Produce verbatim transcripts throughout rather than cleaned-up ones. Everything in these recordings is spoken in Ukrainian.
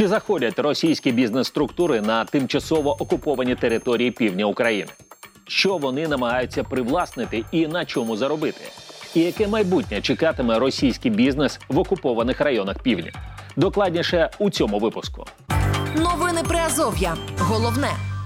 Чи заходять російські бізнес-структури на тимчасово окуповані території півдня України? Що вони намагаються привласнити і на чому заробити? І яке майбутнє чекатиме російський бізнес в окупованих районах півдня? Докладніше у цьому випуску. Новини Приазов'я. Головне.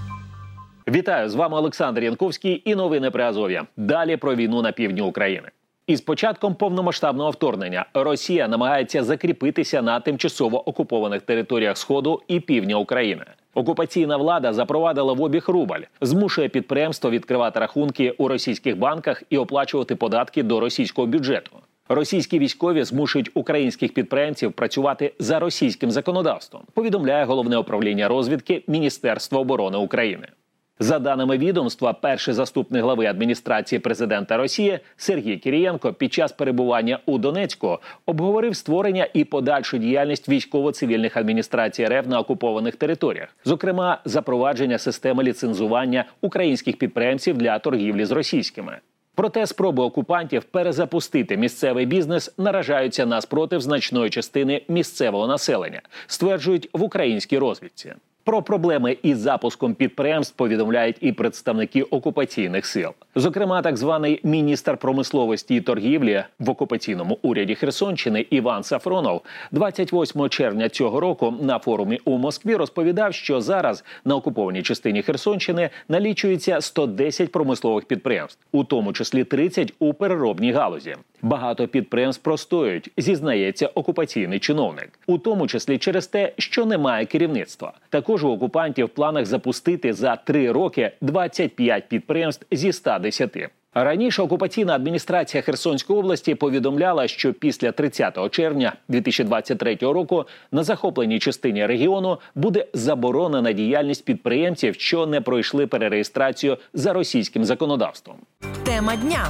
Вітаю, з вами Олександр Янковський і новини Приазов'я. Далі про війну на півдні України. Із початком повномасштабного вторгнення Росія намагається закріпитися на тимчасово окупованих територіях Сходу і півдня України. Окупаційна влада запровадила в обіг рубль, змушує підприємства відкривати рахунки у російських банках і оплачувати податки до російського бюджету. Російські військові змушують українських підприємців працювати за російським законодавством, повідомляє Головне управління розвідки Міністерства оборони України. За даними відомства, перший заступник глави адміністрації президента Росії Сергій Кірієнко під час перебування у Донецьку обговорив створення і подальшу діяльність військово-цивільних адміністрацій РФ на окупованих територіях, зокрема, запровадження системи ліцензування українських підприємців для торгівлі з російськими. Проте спроби окупантів перезапустити місцевий бізнес наражаються на спротив значної частини місцевого населення, стверджують в українській розвідці. Про проблеми із запуском підприємств повідомляють і представники окупаційних сил. Зокрема, так званий міністр промисловості і торгівлі в окупаційному уряді Херсонщини Іван Сафронов двадцять восьмого червня цього року на форумі у Москві розповідав, що зараз на окупованій частині Херсонщини налічується сто десять промислових підприємств, у тому числі тридцять у переробній галузі. Багато підприємств простоюють, зізнається окупаційний чиновник, у тому числі через те, що немає керівництва. Також у окупантів в планах запустити за три роки двадцять п'ять підприємств зі ста десяти. Раніше окупаційна адміністрація Херсонської області повідомляла, що після тридцятого червня дві тисячі двадцять третього року на захопленій частині регіону буде заборонена діяльність підприємців, що не пройшли перереєстрацію за російським законодавством. Тема дня.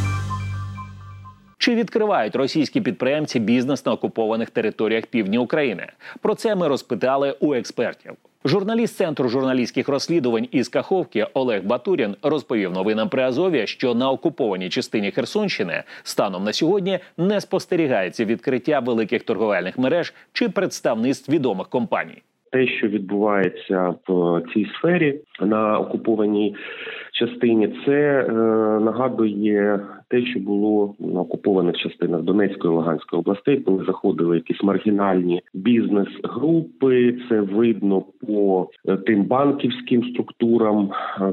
Чи відкривають російські підприємці бізнес на окупованих територіях півдня України? Про це ми розпитали у експертів. Журналіст Центру журналістських розслідувань із Каховки Олег Батурін розповів новинам Приазов'я, що на окупованій частині Херсонщини станом на сьогодні не спостерігається відкриття великих торговельних мереж чи представництв відомих компаній. Те, що відбувається в цій сфері на окупованій частині, це е, нагадує те, що було на окупованих частинах Донецької і Луганської областей, коли заходили якісь маргінальні бізнес-групи. Це видно по тим банківським структурам,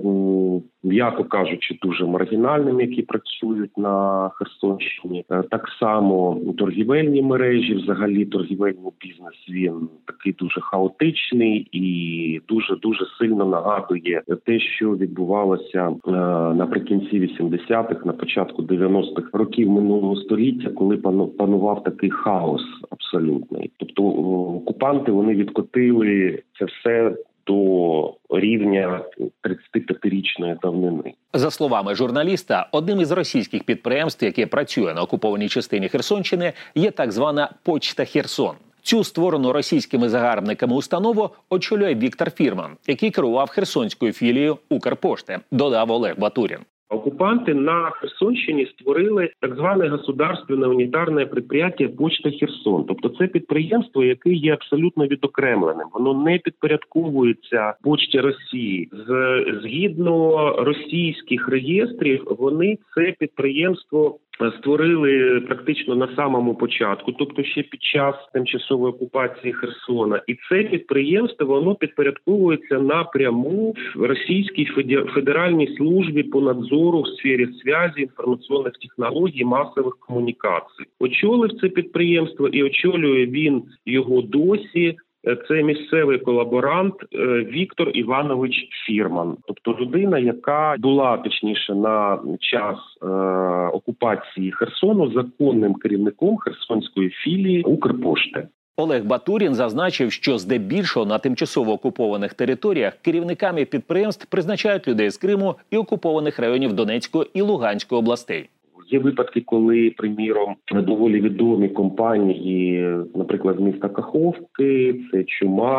м'яко кажучи, дуже маргінальним, які працюють на Херсонщині. Так само торгівельні мережі, взагалі торгівельний бізнес, він такий дуже хаотичний і дуже-дуже сильно нагадує те, що відбувалося наприкінці вісімдесятих, на початку дев'яностих років минулого століття, коли панував такий хаос абсолютний. Тобто окупанти, вони відкотили це все до рівня тридцятип'ятирічної давнини. За словами журналіста, одним із російських підприємств, яке працює на окупованій частині Херсонщини, є так звана «Почта Херсон». Цю створену російськими загарбниками установу очолює Віктор Фірман, який керував херсонською філією Укрпошти, додав Олег Батурін. Окупанти на Херсонщині створили так зване государственне унітарне підприємство «Почта Херсон». Тобто це підприємство, яке є абсолютно відокремленим. Воно не підпорядковується Почті Росії. Згідно російських реєстрів, вони це підприємство створили практично на самому початку, тобто ще під час тимчасової окупації Херсона. І це підприємство, воно підпорядковується напряму Російській Федеральній службі по надзору в сфері зв'язку, інформаційних технологій, масових комунікацій. Очолив це підприємство і очолює він його досі. Це місцевий колаборант Віктор Іванович Фірман. Тобто людина, яка була, точніше, на час е, окупації Херсону законним керівником херсонської філії Укрпошти. Олег Батурін зазначив, що здебільшого на тимчасово окупованих територіях керівниками підприємств призначають людей з Криму і окупованих районів Донецької і Луганської областей. Є випадки, коли, приміром, доволі відомі компанії, наприклад, з міста Каховки, це Чумак,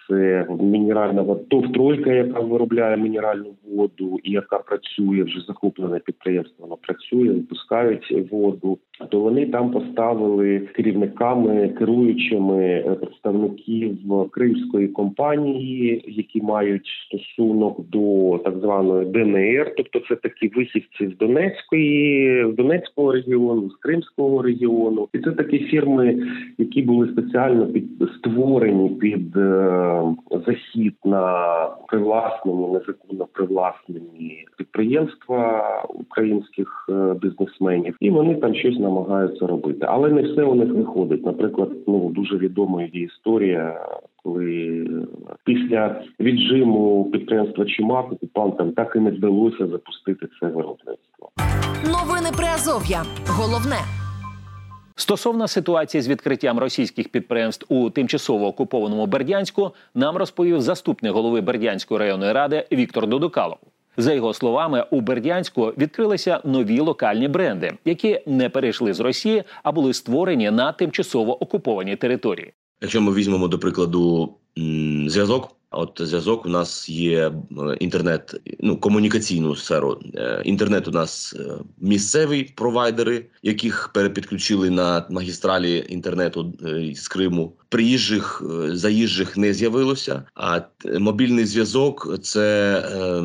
Це мінеральна вода, ТОВ-тройка, яка виробляє мінеральну воду і яка працює, вже захоплене підприємство, воно працює, випускають воду. То вони там поставили керівниками, керуючими представників кримської компанії, які мають стосунок до так званої ДНР, тобто це такі висівці з Донецької, з Донецького регіону, з Кримського регіону. І це такі фірми, які були спеціально під створені під е, захід на привласнені, незаконно привласнені підприємства українських е, бізнесменів. І вони там щось намагаються робити. Але не все у них виходить. Наприклад, ну дуже відома є історія, коли після віджиму підприємства Чимак окупантам так і не вдалося запустити це виробництво. Новини Приазов'я. Головне. Стосовно ситуації з відкриттям російських підприємств у тимчасово окупованому Бердянську нам розповів заступник голови Бердянської районної ради Віктор Дудукалов. За його словами, у Бердянську відкрилися нові локальні бренди, які не перейшли з Росії, а були створені на тимчасово окупованій території. Якщо ми візьмемо, до прикладу, зв'язок, от зв'язок у нас є інтернет, ну, комунікаційну сферу. Інтернет у нас місцеві провайдери, яких перепідключили на магістралі інтернету з Криму. Приїжджих, заїжджих не з'явилося, а мобільний зв'язок – це е,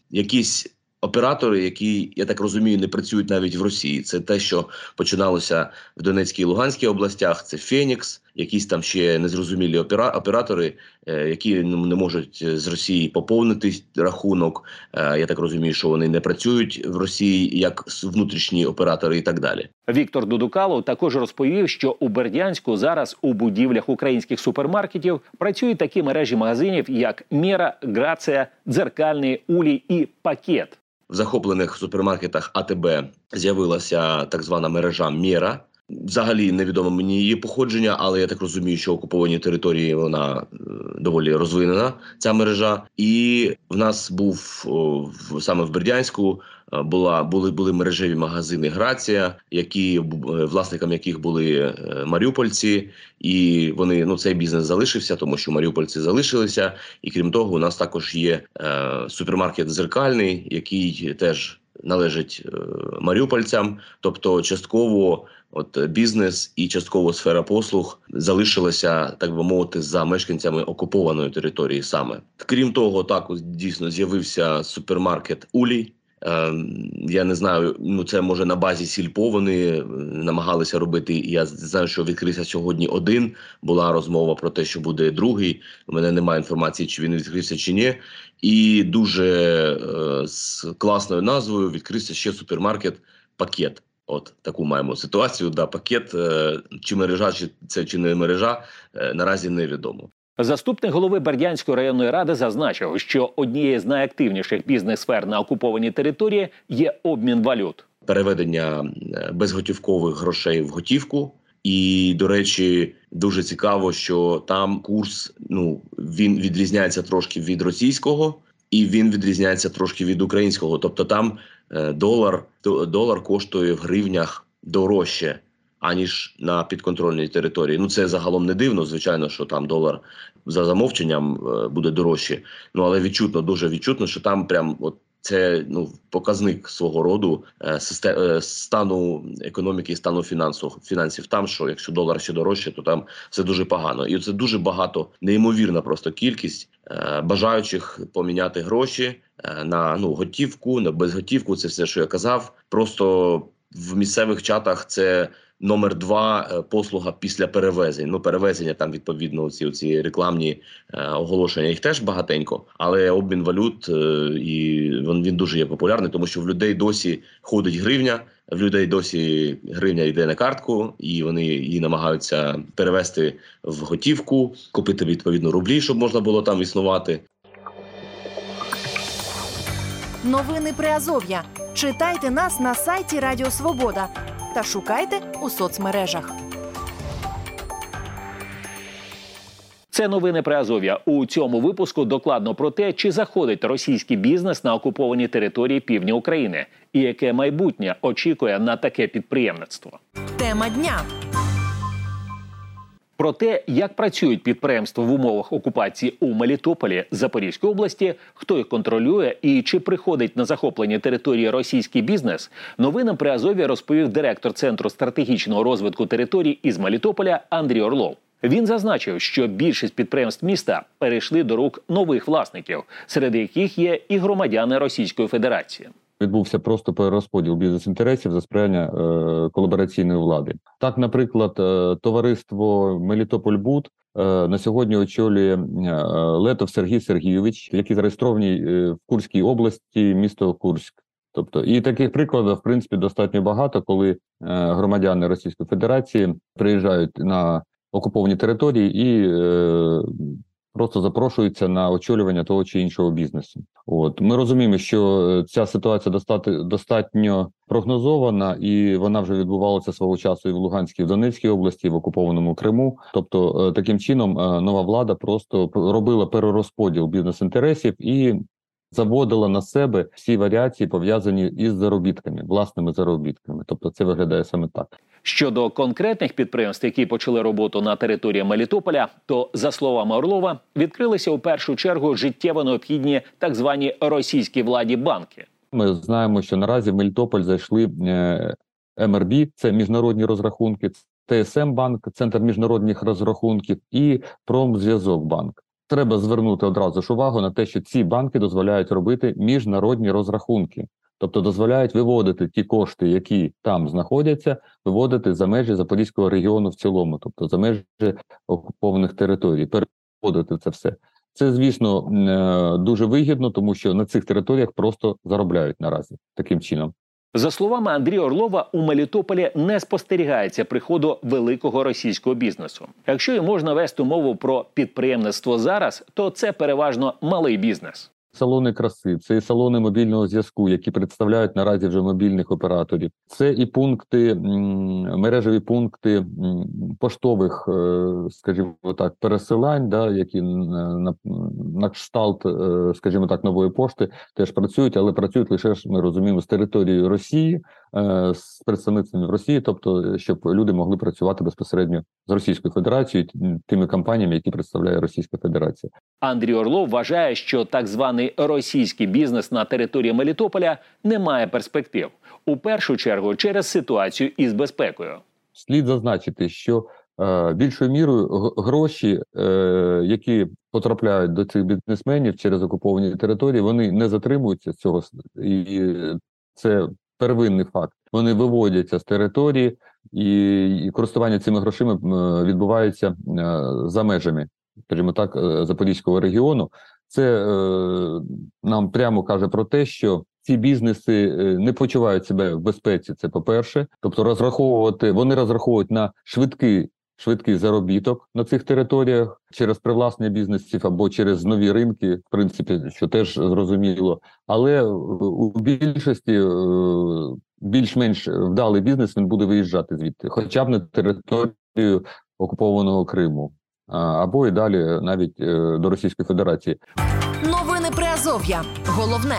якісь оператори, які, я так розумію, не працюють навіть в Росії. Це те, що починалося в Донецькій і Луганській областях. Це Фенікс, якісь там ще незрозумілі опера, оператори, е, які не можуть з Росії поповнити рахунок. Е, я так розумію, що вони не працюють в Росії як внутрішні оператори і так далі. Віктор Дудукалов також розповів, що у Бердянську зараз у будівлях українських супермаркетів працюють такі мережі магазинів, як «Мера», «Грація», «Дзеркальний», «Улій» і «Пакет». В захоплених супермаркетах АТБ з'явилася так звана мережа «Мера». Взагалі невідомо мені її походження, але я так розумію, що окуповані території вона е, доволі розвинена, ця мережа. І в нас був о, в, саме в Бердянську е, була, були, були мережеві магазини «Грація», які, е, власниками яких були е, маріупольці. І вони, ну, цей бізнес залишився, тому що маріупольці залишилися. І крім того, у нас також є е, супермаркет «Дзеркальний», який теж належить е, маріупольцям, тобто частково от бізнес і частково сфера послуг залишилася, так би мовити, за мешканцями окупованої території саме. Крім того, також дійсно з'явився супермаркет «Улій». Е, я не знаю, ну це може на базі Сільпо вони намагалися робити. Я знаю, що відкрився сьогодні один. Була розмова про те, що буде другий. У мене немає інформації, чи він відкрився, чи ні. І дуже е, з класною назвою відкрився ще супермаркет «Пакет». От таку маємо ситуацію. Да, «Пакет», е, чи мережа, чи це чи не мережа, е, наразі невідомо. Заступник голови Бердянської районної ради зазначив, що однією з найактивніших бізнес-сфер на окупованій території є обмін валют. Переведення безготівкових грошей в готівку. І, до речі, дуже цікаво, що там курс, ну, він відрізняється трошки від російського, і він відрізняється трошки від українського. Тобто там е, долар, долар коштує в гривнях дорожче, аніж на підконтрольній території. Ну, це загалом не дивно, звичайно, що там долар за замовченням е, буде дорожче. Ну, але відчутно, дуже відчутно, що там прям от це, ну, показник свого роду е, систем, е, стану економіки і стану фінансу, фінансів. Там, що якщо долар ще дорожче, то там все дуже погано. І це дуже багато, неймовірна просто кількість е, бажаючих поміняти гроші е, на, ну, готівку, на безготівку. Це все, що я казав. Просто в місцевих чатах це номер два послуга після перевезень. Ну, перевезення там, відповідно, ці, ці рекламні е, оголошення, їх теж багатенько. Але обмін валют, е, і він, він дуже є популярний, тому що в людей досі ходить гривня, в людей досі гривня йде на картку, і вони її намагаються перевести в готівку, купити, відповідно, рублі, щоб можна було там існувати. Новини Приазов'я. Читайте нас на сайті Радіо Свобода та шукайте у соцмережах. Це новини Приазов'я. У цьому випуску докладно про те, чи заходить російський бізнес на окуповані території півдня України і яке майбутнє очікує на таке підприємництво. Тема дня. Про те, як працюють підприємства в умовах окупації у Мелітополі, Запорізької області, хто їх контролює і чи приходить на захоплені території російський бізнес, новинам при Азові розповів директор Центру стратегічного розвитку територій із Мелітополя Андрій Орлов. Він зазначив, що більшість підприємств міста перейшли до рук нових власників, серед яких є і громадяни Російської Федерації. Відбувся просто перерозподіл бізнес-інтересів за сприяння е, колабораційної влади. Так, наприклад, е, товариство «Мелітопольбуд» е, на сьогодні очолює е, Летов Сергій Сергійович, який зареєстрований е, в Курській області, місто Курськ. Тобто, і таких прикладів, в принципі, достатньо багато, коли е, громадяни Російської Федерації приїжджають на окуповані території і е, просто запрошуються на очолювання того чи іншого бізнесу. От ми розуміємо, що ця ситуація достатньо, достатньо прогнозована, і вона вже відбувалася свого часу і в Луганській, і в Донецькій області, і в окупованому Криму. Тобто, таким чином нова влада просто робила перерозподіл бізнес-інтересів і заводила на себе всі варіації, пов'язані із заробітками, власними заробітками. Тобто це виглядає саме так. Щодо конкретних підприємств, які почали роботу на території Мелітополя, то, за словами Орлова, відкрилися у першу чергу життєво необхідні так звані російській владі банки. Ми знаємо, що наразі в Мелітополь зайшли ем ер бі, це міжнародні розрахунки, те ес ем-банк, Центр міжнародних розрахунків, і Промзв'язокбанк. Треба звернути одразу ж увагу на те, що ці банки дозволяють робити міжнародні розрахунки. Тобто дозволяють виводити ті кошти, які там знаходяться, виводити за межі Запорізького регіону в цілому, тобто за межі окупованих територій, переводити це все. Це, звісно, дуже вигідно, тому що на цих територіях просто заробляють наразі таким чином. За словами Андрія Орлова, у Мелітополі не спостерігається приходу великого російського бізнесу. Якщо і можна вести мову про підприємництво зараз, то це переважно малий бізнес. Салони краси, це і салони мобільного зв'язку, які представляють наразі вже мобільних операторів. Це і пункти, мережеві пункти поштових, скажімо так, пересилань, да, які на, на кшталт, скажімо так, нової пошти теж працюють, але працюють лише, ми розуміємо, з території Росії, з представництвами в Росії, тобто, щоб люди могли працювати безпосередньо з Російською Федерацією, тими компаніями, які представляє Російська Федерація. Андрій Орлов вважає, що так званий російський бізнес на території Мелітополя не має перспектив. У першу чергу через ситуацію із безпекою. Слід зазначити, що е, більшою мірою гроші, е, які потрапляють до цих бізнесменів через окуповані території, вони не затримуються з цього, і це первинний факт. Вони виводяться з території, і, і користування цими грошима відбувається е, за межами, скажімо так, Запорізького регіону. Це е, нам прямо каже про те, що ці бізнеси не почувають себе в безпеці, це по-перше. Тобто розраховувати, вони розраховують на швидкий, швидкий заробіток на цих територіях через привласнення бізнесів або через нові ринки, в принципі, що теж зрозуміло. Але у більшості е, більш-менш вдалий бізнес, він буде виїжджати звідти, хоча б на територію окупованого Криму. Або і далі навіть до Російської Федерації. Новини Приазов'я. Головне.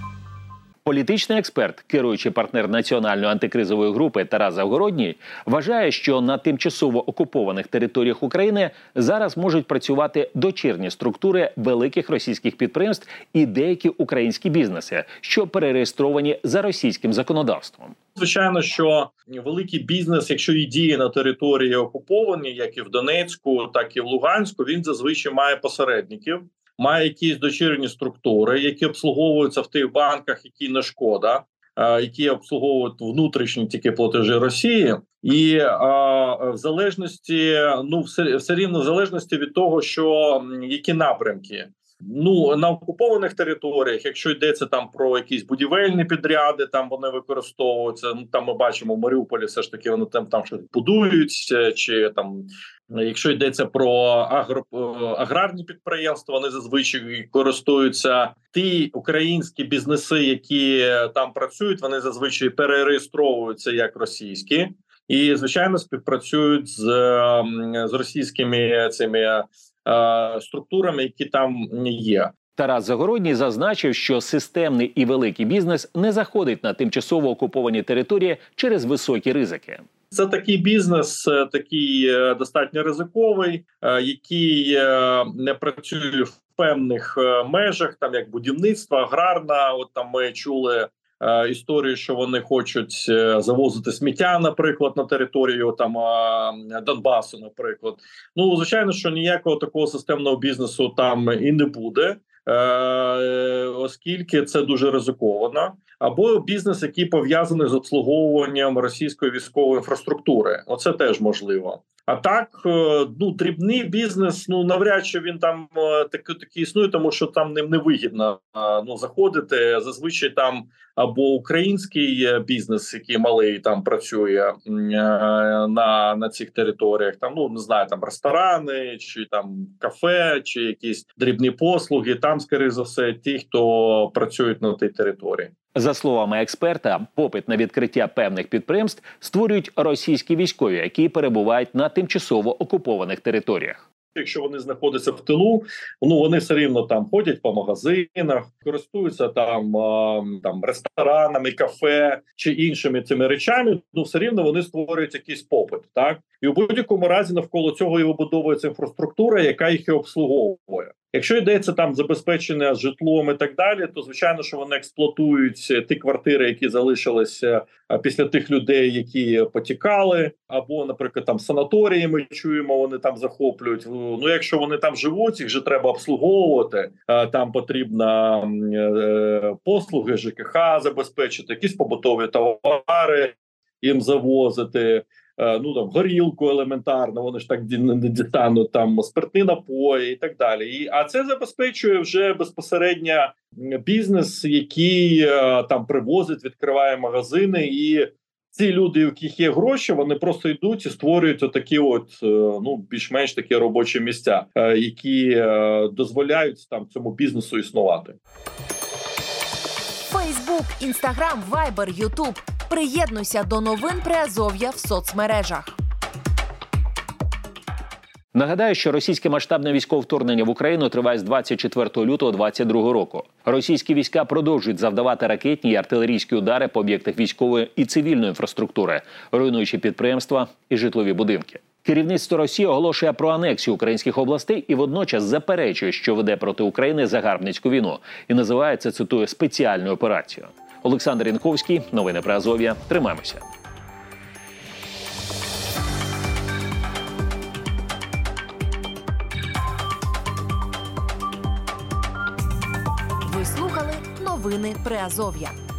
Політичний експерт, керуючий партнер Національної антикризової групи Тарас Завгородній, вважає, що на тимчасово окупованих територіях України зараз можуть працювати дочірні структури великих російських підприємств і деякі українські бізнеси, що перереєстровані за російським законодавством. Звичайно, що великий бізнес, якщо і діє на території окуповані, як і в Донецьку, так і в Луганську, він зазвичай має посередників, має якісь дочірні структури, які обслуговуються в тих банках, які не шкода, які обслуговують внутрішні тільки платежі Росії. І а, в залежності, ну все, все рівно в залежності від того, що які напрямки. Ну, на окупованих територіях, якщо йдеться там про якісь будівельні підряди, там вони використовуються. Ну там ми бачимо в Маріуполі, все ж таки вони там там щось будують, чи там, якщо йдеться про агро, аграрні підприємства, вони зазвичай користуються ті українські бізнеси, які там працюють, вони зазвичай перереєстровуються як російські. І, звичайно, співпрацюють з, з російськими цими е, структурами, які там є. Тарас Загородній зазначив, що системний і великий бізнес не заходить на тимчасово окуповані території через високі ризики. Це такий бізнес, такий достатньо ризиковий, який не працює в певних межах, там як будівництво, аграрна. От там ми чули історії, що вони хочуть завозити сміття, наприклад, на територію там Донбасу, наприклад. Ну, звичайно, що ніякого такого системного бізнесу там і не буде, оскільки це дуже ризиковано. Або бізнес, який пов'язаний з обслуговуванням російської військової інфраструктури. Оце теж можливо. А так, ну, дрібний бізнес, ну, навряд чи він там такий такі існує, тому що там ним не вигідно ну, заходити. Зазвичай там або український бізнес, який малий там працює на, на цих територіях, там, ну, не знаю, там ресторани, чи там кафе, чи якісь дрібні послуги, там, скоріше за все, ті, хто працюють на тій території. За словами експерта, попит на відкриття певних підприємств створюють російські військові, які перебувають на тимчасово окупованих територіях. Якщо вони знаходяться в тилу, ну вони все рівно там ходять по магазинах, користуються там, там ресторанами, кафе чи іншими цими речами, ну все рівно вони створюють якийсь попит, так? І у будь-якому разі навколо цього і вибудовується інфраструктура, яка їх і обслуговує. Якщо йдеться там забезпечення житлом і так далі, то звичайно, що вони експлуатують ті квартири, які залишилися після тих людей, які потікали, або, наприклад, там санаторії, ми чуємо, вони там захоплюють. Ну, якщо вони там живуть, їх же треба обслуговувати, там потрібно послуги ЖКХ забезпечити, якісь побутові товари їм завозити. Ну там горілку елементарно, вони ж так не дістануть, там спиртні напої і так далі. І, а це забезпечує вже безпосередньо бізнес, який там привозить, відкриває магазини, і ці люди, у яких є гроші, вони просто йдуть і створюють отакі от, ну, більш-менш такі робочі місця, які дозволяють там цьому бізнесу існувати. Фейсбук, Інстаграм, Вайбер, Ютуб. Приєднуйся до новин Приазов'я в соцмережах. Нагадаю, що російське масштабне військове вторгнення в Україну триває з двадцять четвертого лютого двадцять другого року. Російські війська продовжують завдавати ракетні і артилерійські удари по об'єктах військової і цивільної інфраструктури, руйнуючи підприємства і житлові будинки. Керівництво Росії оголошує про анексію українських областей і водночас заперечує, що веде проти України загарбницьку війну, і називає це, цитую, спеціальною операцією. Олександр Янковський, новини Приазов'я. Тримаємося. Ви слухали новини Приазов'я.